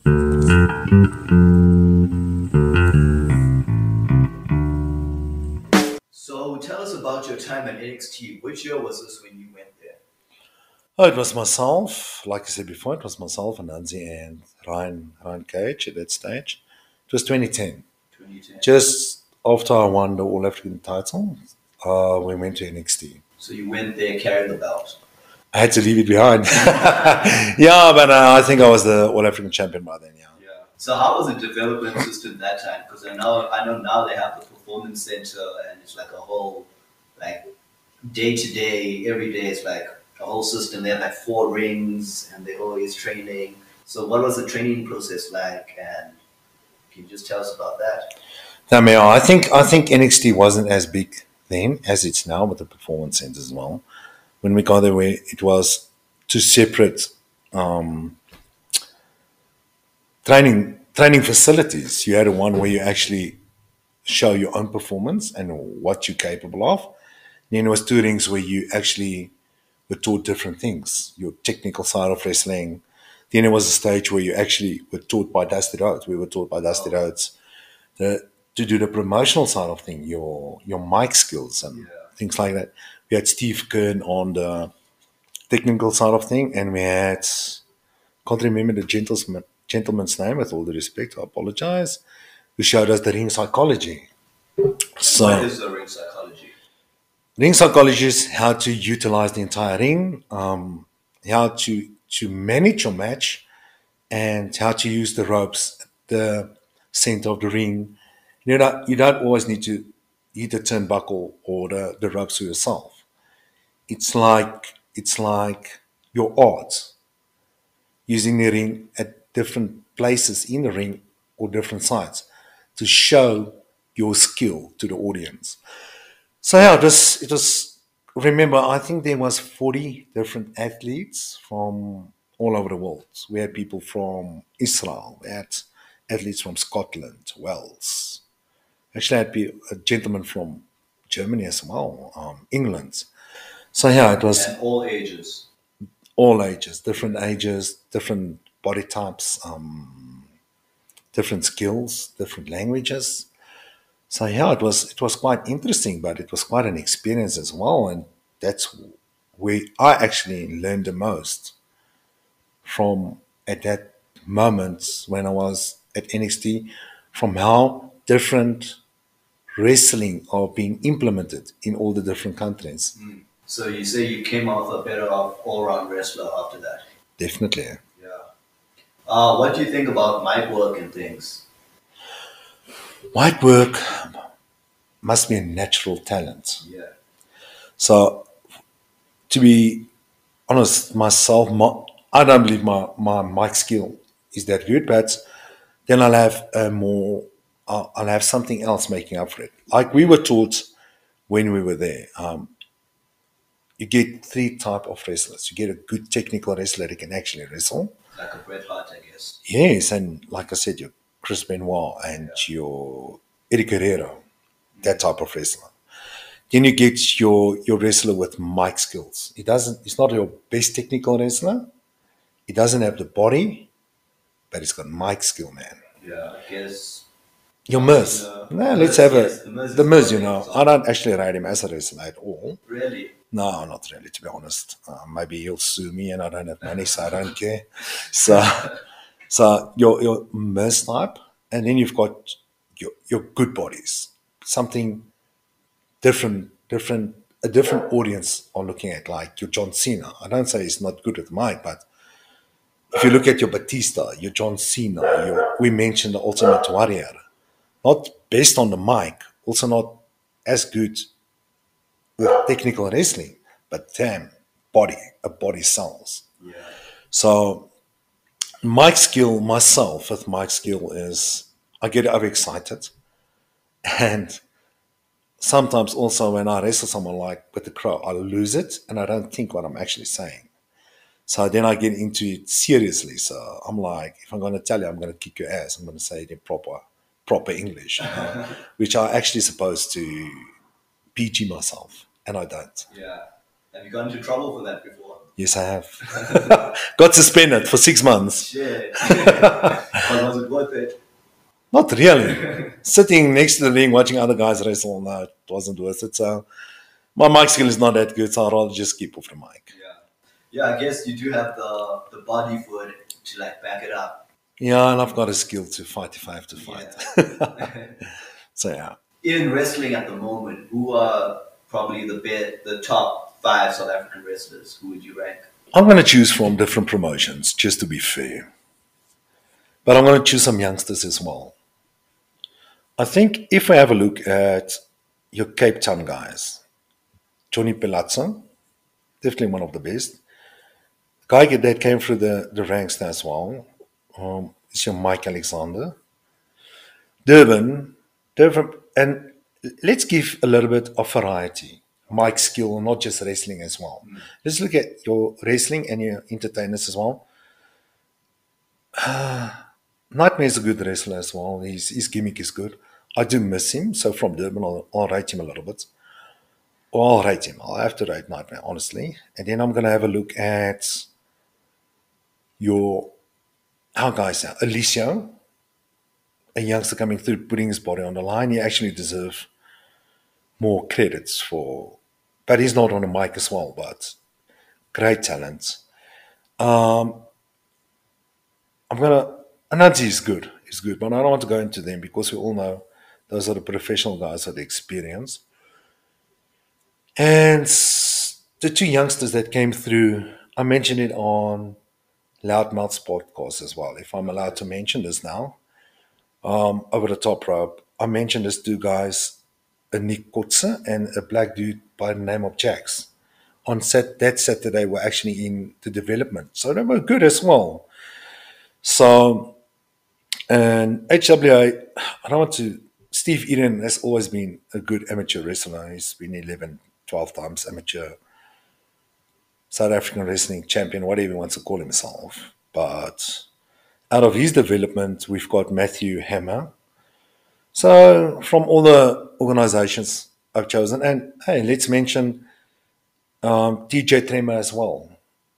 S3: So tell us about your time at NXT. Which year was this when you went there?
S4: Oh, it was myself, like I said before, it was myself, Anansi, and Ryan Cage at that stage. It was 2010.
S3: 2010.
S4: Just after I won the All African title, we went to NXT.
S3: So you went there carrying the belt.
S4: I had to leave it behind. Yeah, but I think I was the All African champion by then. Yeah.
S3: Yeah. So how was the development system that time? Because I know now they have the performance center, and it's like a whole, like, day to day, every day it's like a whole system. They have like 4 rings, and they're always training. So what was the training process like? And can you just tell us about that?
S4: I mean, I think NXT wasn't as big then as it's now with the performance centers as well. When we got there, it was 2 separate training facilities. You had one where you actually show your own performance and what you're capable of. Then there was 2 rings where you actually were taught different things, your technical side of wrestling. Then there was a stage where you actually were taught by Dusty Rhodes. We were taught by Dusty Rhodes to do the promotional side of things, your mic skills and things like that. We had Steve Kern on the technical side of things, and we had, can't remember the gentleman's name with all the respect, I apologize, who showed us the ring psychology. So,
S3: What is the ring psychology?
S4: ring psychology is how to utilize the entire ring, how to manage your match, and how to use the ropes at the center of the ring. You don't always need to hit the turnbuckle or the ropes for yourself. It's like your art, using the ring at different places in the ring or different sides to show your skill to the audience. So yeah, it was. Remember, I think there was 40 different athletes from all over the world. We had people from Israel. We had athletes from Scotland, Wales. Actually, I had a gentleman from Germany as well, England. So yeah, it was
S3: And all ages.
S4: all ages, different body types, different skills, different languages. So yeah, it was quite interesting, but it was quite an experience as well, and that's where I actually learned the most from at that moment when I was at NXT, from how different wrestling are being implemented in all the different countries.
S3: So you say you came off a better all-round wrestler after that.
S4: Definitely.
S3: Yeah. What do you think about mic work and things?
S4: Mic work must be a natural talent.
S3: Yeah.
S4: So, to be honest, myself, I don't believe my mic skill is that good, but then I'll have something else making up for it. Like we were taught when we were there, you get 3 type of wrestlers. You get a good technical wrestler that can actually wrestle.
S3: Like a Bret Hart, I guess.
S4: Yes, and like I said, your Chris Benoit and your Eddie Guerrero, that type of wrestler. Then you get your wrestler with mic skills. He's not your best technical wrestler. He doesn't have the body, but he's got mic skill, man.
S3: Yeah, I guess.
S4: Your Miz. No, let's have the Miz, you know. I don't actually rate him as a wrestler at all.
S3: Really?
S4: No, not really, to be honest. Maybe he'll sue me and I don't have money, so I don't care. So your Miz type, and then you've got your good bodies. Something different, a different audience are looking at, like your John Cena. I don't say he's not good with mic, but if you look at your Batista, your John Cena, we mentioned the Ultimate Warrior. Not based on the mic, also not as good with technical wrestling, but damn, a body sells.
S3: Yeah.
S4: So mic skill, myself with mic skill is I get overexcited, and sometimes also when I wrestle someone like with the crowd, I lose it and I don't think what I'm actually saying. So then I get into it seriously. So I'm like, if I'm going to tell you I'm going to kick your ass, I'm going to say it in proper English, you know, which I actually supposed to PG myself, and I don't.
S3: Yeah. Have you got into trouble for that before?
S4: Yes, I have. Got suspended for 6 months.
S3: Shit. Was it worth it?
S4: Not really. Sitting next to the ring, watching other guys wrestle, no, it wasn't worth it. So my mic skill is not that good, so I'd rather just keep off the mic.
S3: Yeah, I guess you do have the body for it to like back it up.
S4: Yeah, and I've got a skill to fight if I have to fight.
S3: Yeah.
S4: So yeah.
S3: In wrestling at the moment, who are probably the top 5 South African wrestlers? Who would you rank?
S4: I'm going to choose from different promotions, just to be fair. But I'm going to choose some youngsters as well. I think if we have a look at your Cape Town guys, Johnny Pelazzo, definitely one of the best. Guy that came through the ranks as well is your Mike Alexander. Durban, and let's give a little bit of variety. Mike's skill, not just wrestling as well. Let's look at your wrestling and your entertainers as well. Nightmare's a good wrestler as well. His gimmick is good. I do miss him, so from Durban, I'll rate him a little bit. Or I'll rate him. I'll have to rate Nightmare, honestly. And then I'm going to have a look at our guys now. Alicio, a youngster coming through, putting his body on the line. He actually deserves more credits for, but he's not on the mic as well, but great talent. Anansi is good. He's good, but I don't want to go into them because we all know those are the professional guys with the experience. And the 2 youngsters that came through, I mentioned it on Loudmouth's podcast as well, if I'm allowed to mention this now. Over the top rope, I mentioned these 2 guys, a Nick Kotze and a black dude by the name of Jax. On that Saturday, were actually in the development. So they were good as well. So, and HWA, I don't want to, Steve Eden has always been a good amateur wrestler. He's been 11, 12 times amateur South African wrestling champion, whatever he wants to call himself. But out of his development, we've got Matthew Hammer. So from all the organizations I've chosen, and hey, let's mention TJ Tremor as well.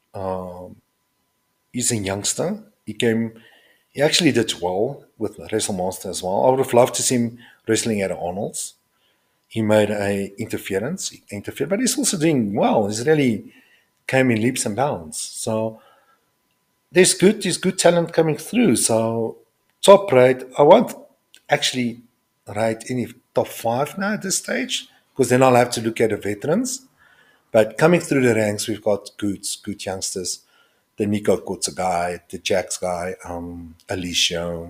S4: He's a youngster. He actually did well with WrestleMaster as well. I would have loved to see him wrestling at Arnold's. He made an interference. He interfered, but he's also doing well. He's really came in leaps and bounds. So there's good talent coming through. So top rate, I won't actually rate any top 5 now at this stage, because then I'll have to look at the veterans. But coming through the ranks, we've got good youngsters. The Nico Kotze guy, the Jax guy, Alicio,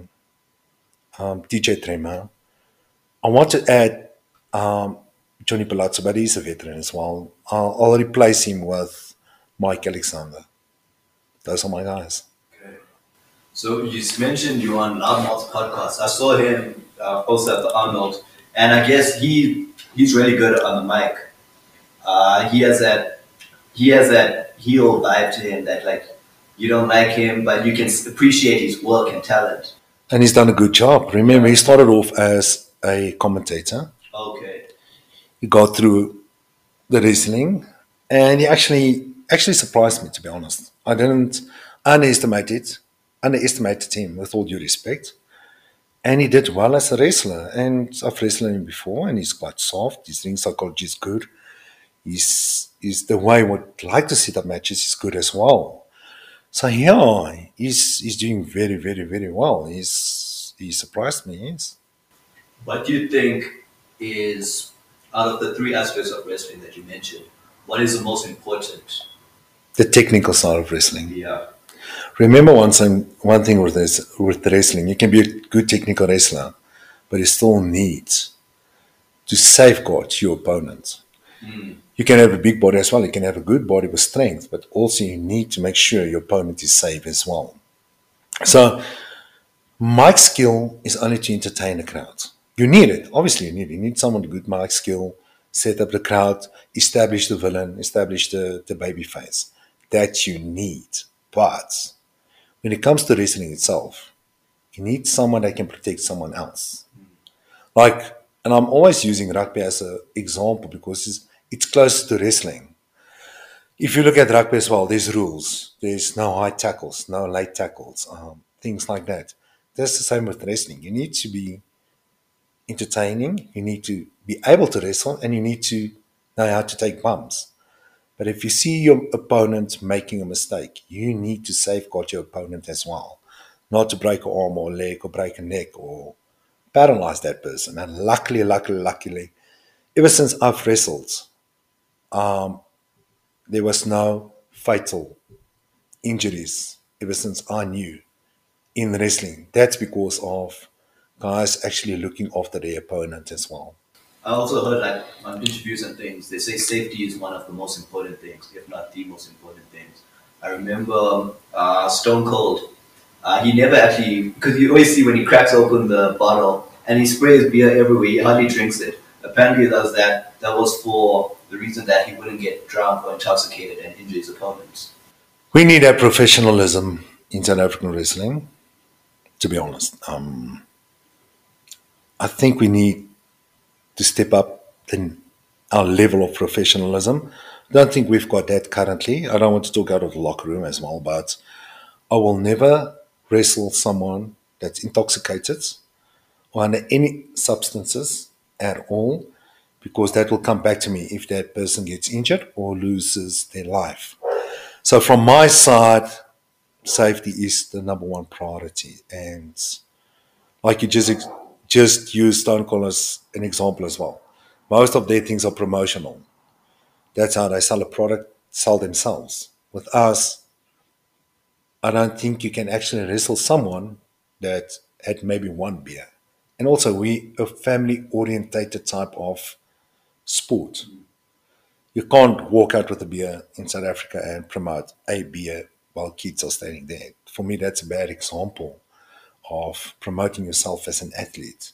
S4: DJ Tremor. I want to add Johnny Pelazzo, but he's a veteran as well. I'll replace him with Mike Alexander. Those are my guys.
S3: Okay. So you mentioned you on Loudmouth's podcast. I saw him post at the Arnold, and I guess he's really good on the mic. He has that heel vibe to him that like you don't like him, but you can appreciate his work and talent.
S4: And he's done a good job. Remember, he started off as a commentator.
S3: Okay.
S4: He got through the wrestling, and he actually surprised me, to be honest. I didn't underestimate him, with all due respect. And he did well as a wrestler. And I've wrestled him before, and he's quite soft. His ring psychology is good. He's the way I would like to set up matches is good as well. So yeah, he's doing very, very, very well. He surprised me, yes.
S3: What do you think is, out of the 3 aspects of wrestling that you mentioned, what is the most important?
S4: The technical side of wrestling.
S3: Yeah.
S4: Remember one thing with wrestling, you can be a good technical wrestler, but you still need to safeguard your opponent. You can have a big body as well. You can have a good body with strength, but also you need to make sure your opponent is safe as well. So mic skill is only to entertain the crowd. You need it. Obviously, you need someone with good mic skill, set up the crowd, establish the villain, establish the baby face. That you need. But when it comes to wrestling itself, you need someone that can protect someone else. And I'm always using rugby as an example because it's close to wrestling. if you look at rugby as well, there's rules. There's no high tackles, no late tackles, things like that. That's the same with wrestling. You need to be entertaining, you need to be able to wrestle, and you need to know how to take bumps. But if you see your opponent making a mistake, you need to safeguard your opponent as well. Not to break an arm or a leg or break a neck or paralyze that person. And luckily, ever since I've wrestled, there was no fatal injuries ever since I knew in wrestling. That's because of guys actually looking after their opponent as well.
S3: I also heard like on interviews and things, they say safety is one of the most important things, if not the most important things. I remember Stone Cold. He never actually, because you always see when he cracks open the bottle and he sprays beer everywhere, he hardly drinks it. Apparently, that was for the reason that he wouldn't get drunk or intoxicated and injure his opponents.
S4: We need that professionalism in South African wrestling, to be honest. I think we need to step up in our level of professionalism. I don't think we've got that currently. I don't want to talk out of the locker room as well, but I will never wrestle someone that's intoxicated or under any substances at all, because that will come back to me if that person gets injured or loses their life. So from my side, safety is the number one priority. And like you just used Stone Cold as an example as well. Most of their things are promotional. That's how they sell a product, sell themselves. With us, I don't think you can actually wrestle someone that had maybe one beer. And also, we a family-orientated type of sport. You can't walk out with a beer in South Africa and promote a beer while kids are standing there. For me, that's a bad example of promoting yourself as an athlete.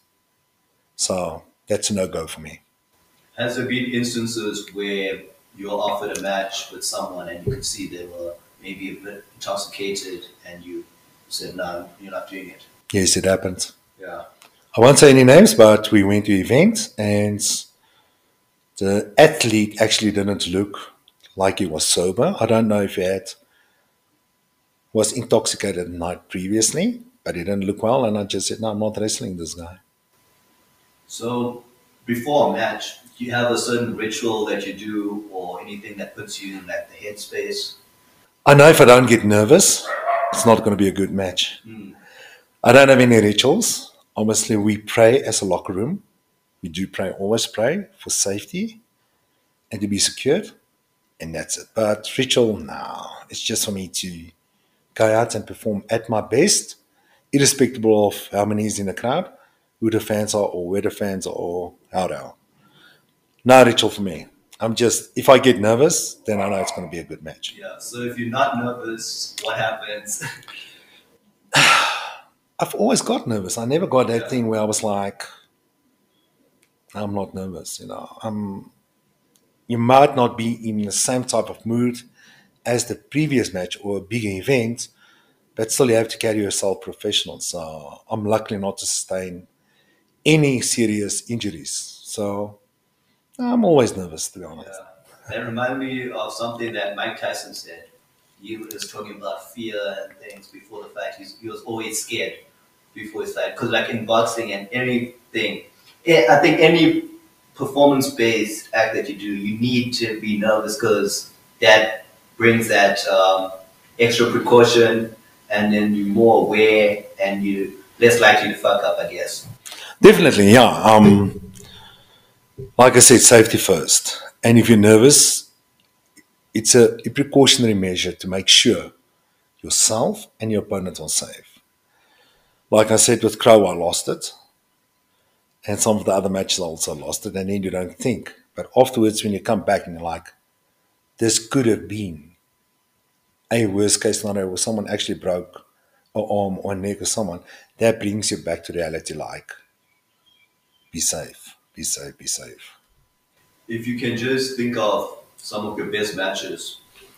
S4: So that's a no-go for me.
S3: Has there been instances where you're offered a match with someone and you could see they were maybe a bit intoxicated and you said, no, you're not doing it?
S4: Yes, it happened.
S3: Yeah.
S4: I won't say any names, but we went to an event and the athlete actually didn't look like he was sober. I don't know if he was intoxicated the night previously, but he didn't look well. And I just said, no, I'm not wrestling this guy.
S3: So before a match, do you have a certain ritual that you do or anything that puts you in like the headspace?
S4: I know if I don't get nervous, it's not going to be a good match. I don't have any rituals. Obviously, we pray as a locker room. We do pray, always pray for safety and to be secured, and that's it. But ritual, no. It's just for me to go out and perform at my best, irrespective of how many is in the crowd, who the fans are, or where the fans are, or how they are. No ritual for me. I'm just, if I get nervous, then I know it's going to be a good match.
S3: Yeah, so if you're not nervous, what happens?
S4: I've always got nervous. I never got that thing where I was like, I'm not nervous, you might not be in the same type of mood as the previous match or a bigger event, but still you have to carry yourself professional. So I'm lucky not to sustain any serious injuries. So I'm always nervous, to be honest.
S3: Yeah. That reminded me of something that Mike Tyson said. He was talking about fear and things before the fight. He was always scared before his fight. Because like in boxing and anything, I think any performance-based act that you do, you need to be nervous because that brings that extra precaution, and then you're more aware and you're less likely to fuck up, I guess.
S4: Definitely, yeah. Like I said, safety first. And if you're nervous, it's a precautionary measure to make sure yourself and your opponent are safe. Like I said with Crow, I lost it. And some of the other matches I also lost it. And then you don't think. But afterwards, when you come back and you're like, this could have been a worst case scenario where someone actually broke an arm or a neck or someone, that brings you back to reality like, be safe, be safe, be safe.
S3: If you can just think of some of your best matches,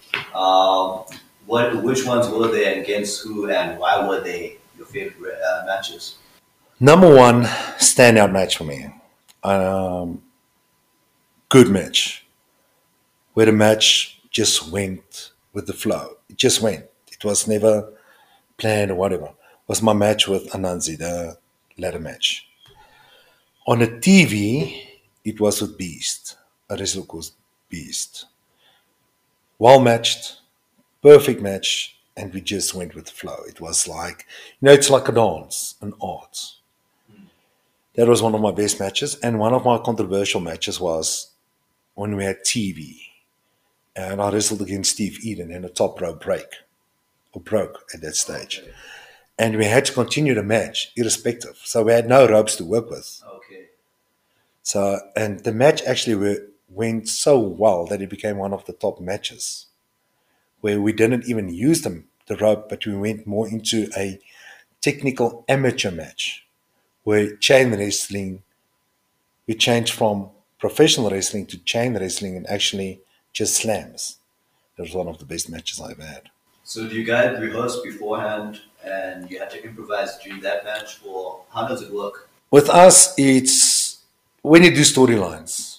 S3: which ones were there against who and why were they your favorite matches?
S4: Number one, standout match for me. Good match. Where the match just went with the flow. It just went. It was never planned or whatever. It was my match with Anansi, the ladder match. On the TV, it was with Beast, a wrestler called Beast. Well matched, perfect match, and we just went with the flow. It was like, it's like a dance, an art. That was one of my best matches, and one of my controversial matches was when we had TV, and I wrestled against Steve Eden in a top rope break, or broke at that stage.
S3: Okay.
S4: And we had to continue the match, irrespective. So we had no ropes to work with.
S3: Okay.
S4: So, and the match actually went so well that it became one of the top matches, where we didn't even use the rope, but we went more into a technical amateur match, where chain wrestling, we changed from professional wrestling to chain wrestling and actually just slams. That was one of the best matches I've had.
S3: So do you guys rehearse beforehand and you had to improvise during that match, or how does it work?
S4: With us, it's when you do storylines.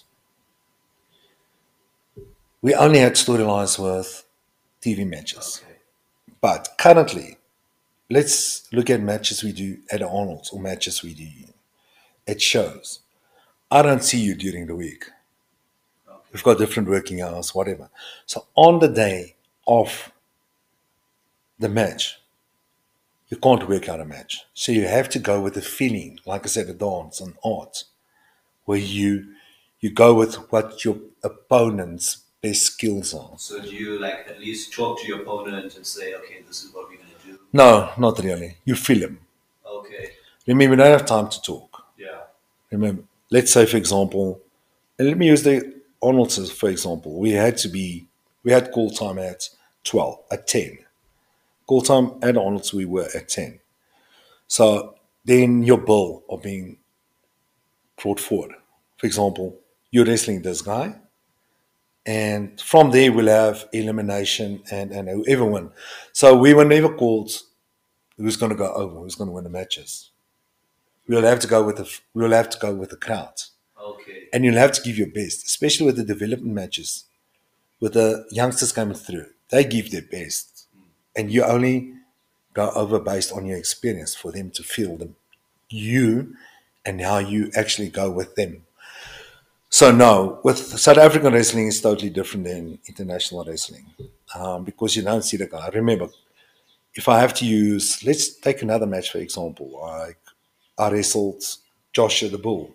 S4: We only had storylines with TV matches.
S3: Okay.
S4: But currently, let's look at matches we do at Arnold's or matches we do at shows. I don't see you during the week.
S3: Okay.
S4: We've got different working hours, whatever. So on the day of the match, you can't work out a match. So you have to go with the feeling, like I said, a dance, an art, where you go with what your opponent's best skills are.
S3: So do you like at least talk to your opponent and say, okay, this is what we're going to do?
S4: No, not really. You feel him.
S3: Okay.
S4: Remember, we don't have time to talk.
S3: Yeah.
S4: Remember, let's say, for example, and let me use the Arnold's for example. We had call time at 12, at 10. Call time at Arnold's, we were at 10. So then your bill of being brought forward. For example, you're wrestling this guy, and from there we'll have elimination and whoever win. So we were never called who's going to go over, who's going to win the matches. We'll have to go with the crowd.
S3: Okay.
S4: And you'll have to give your best, especially with the development matches, with the youngsters coming through. They give their best. And you only go over based on your experience for them to feel you and how you actually go with them. So no, with South African wrestling is totally different than international wrestling because you don't see the guy. Remember, if I have to use, let's take another match for example. Like I wrestled Joshua the Bull.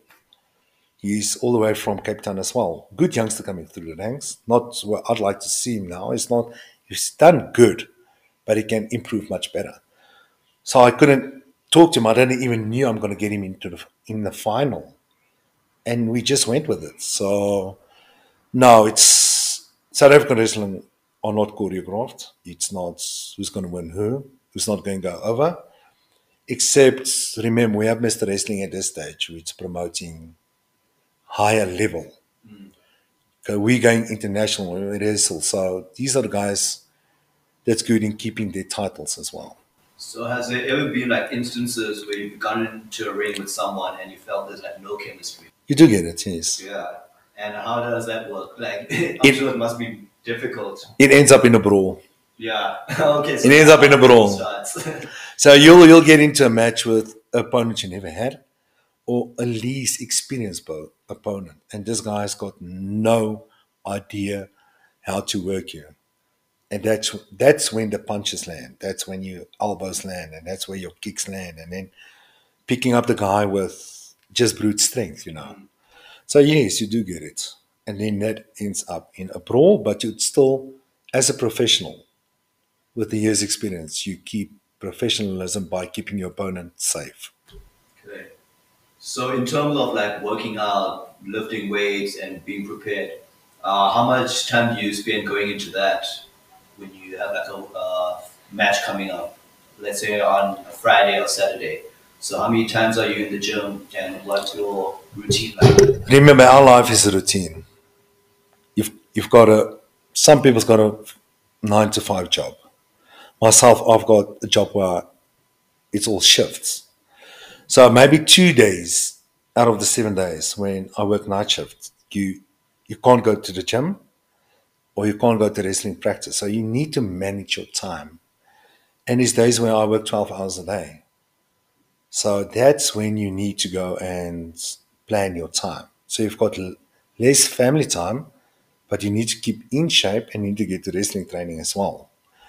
S4: He's all the way from Cape Town as well. Good youngster coming through the ranks. Not what I'd like to see him now. He's done good, but he can improve much better. So I couldn't talk to him. I didn't even knew I'm going to get him in the final. And we just went with it. So, no, it's South African wrestling are not choreographed. It's not who's going to win who's not going to go over. Except, remember, we have Mr. Wrestling at this stage, which is promoting higher level. Okay, we're going international, we wrestle. So these are the guys that's good in keeping their titles as well.
S3: So has there ever been like instances where you've gone into a ring with someone and you felt there's like no chemistry?
S4: You do get it, yes.
S3: Yeah. And how does that work? Like, I'm sure it must be difficult.
S4: It ends up in a brawl.
S3: Yeah. Okay. So
S4: It ends up in a brawl.
S3: starts.
S4: So you'll get into a match with an opponent you never had, or a least experienced opponent, and this guy's got no idea how to work you. And that's when the punches land. That's when your elbows land, and that's where your kicks land, and then picking up the guy with just brute strength, So yes, you do get it. And then that ends up in a brawl, but you'd still, as a professional, with the years' experience, you keep professionalism by keeping your opponent safe.
S3: Okay. So in terms of like working out, lifting weights, and being prepared, how much time do you spend going into that when you have like a match coming up? Let's say on a Friday or Saturday. So how many times are you in the gym, and what's your routine like?
S4: Remember, our life is a routine. You've got some people's got a 9 to 5 job. Myself, I've got a job where it's all shifts. So maybe 2 days out of the 7 days when I work night shift, you can't go to the gym, or you can't go to wrestling practice. So you need to manage your time. And there's days where I work 12 hours a day. So that's when you need to go and plan your time. So you've got less family time, but you need to keep in shape and need to get to wrestling training as well.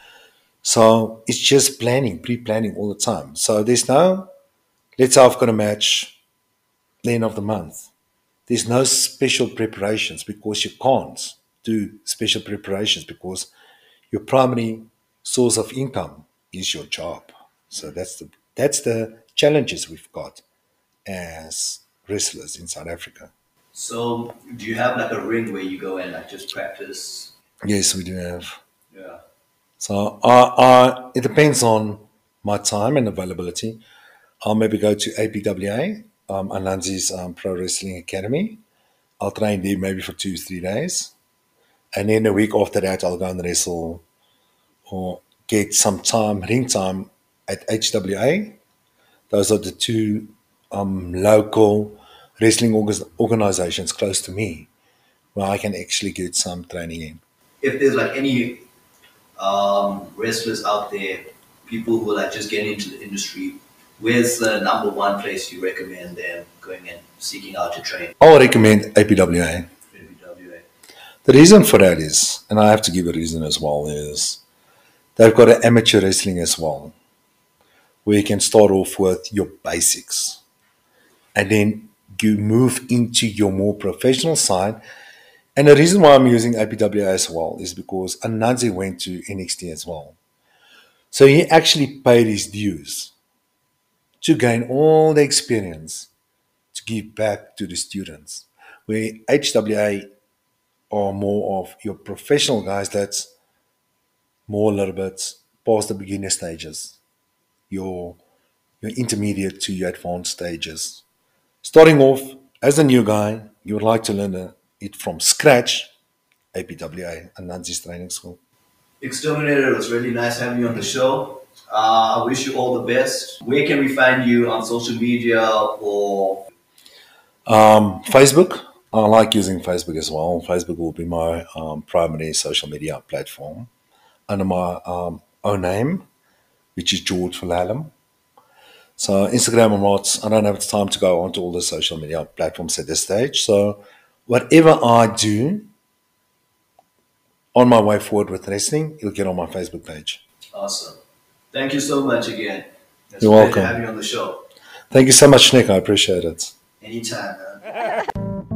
S4: So it's just planning, pre-planning all the time. So there's no, let's say I've got a match the end of the month. There's no special preparations because you can't do special preparations because your primary source of income is your job. So that's the challenges we've got as wrestlers in South Africa.
S3: So, do you have like a ring where you go and like just practice?
S4: Yes, we do have.
S3: Yeah.
S4: So it depends on my time and availability. I'll maybe go to APWA, Ananzi's Pro Wrestling Academy. I'll train there maybe for 2-3 days. And then a week after that, I'll go and wrestle or get some time, ring time at HWA. Those are the two local wrestling organizations close to me where I can actually get some training in.
S3: If there's like any wrestlers out there, people who are like just getting into the industry, where's the number one place you recommend them going and seeking out to train?
S4: I would recommend APWA. The reason for that is, and I have to give a reason as well, is they've got an amateur wrestling as well, where you can start off with your basics. And then you move into your more professional side. And the reason why I'm using APWA as well is because Ananzi went to NXT as well. So he actually paid his dues to gain all the experience to give back to the students. Where HWA are more of your professional guys that's more a little bit past the beginner stages, your intermediate to your advanced stages. Starting off as a new guy, you would like to learn it from scratch, APWA, Ananzi's Training School.
S3: Exterminator, it was really nice having you on the show. I wish you all the best. Where can we find you on social media or?
S4: Facebook. I like using Facebook as well. Facebook will be my primary social media platform under my own name, which is George Verlalem. So Instagram, I don't have the time to go onto all the social media platforms at this stage. So whatever I do on my way forward with wrestling, you'll get on my Facebook page.
S3: Awesome. Thank you so much again.
S4: You're welcome.
S3: Having you on the show.
S4: Thank you so much, Nick. I appreciate it.
S3: Anytime, man.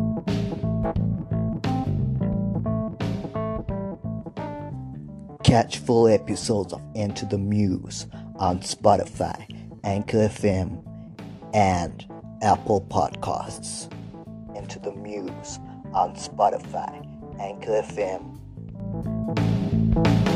S1: Catch full episodes of Into the Muse on Spotify, Anchor FM, and Apple Podcasts. Into the Muse on Spotify, Anchor FM.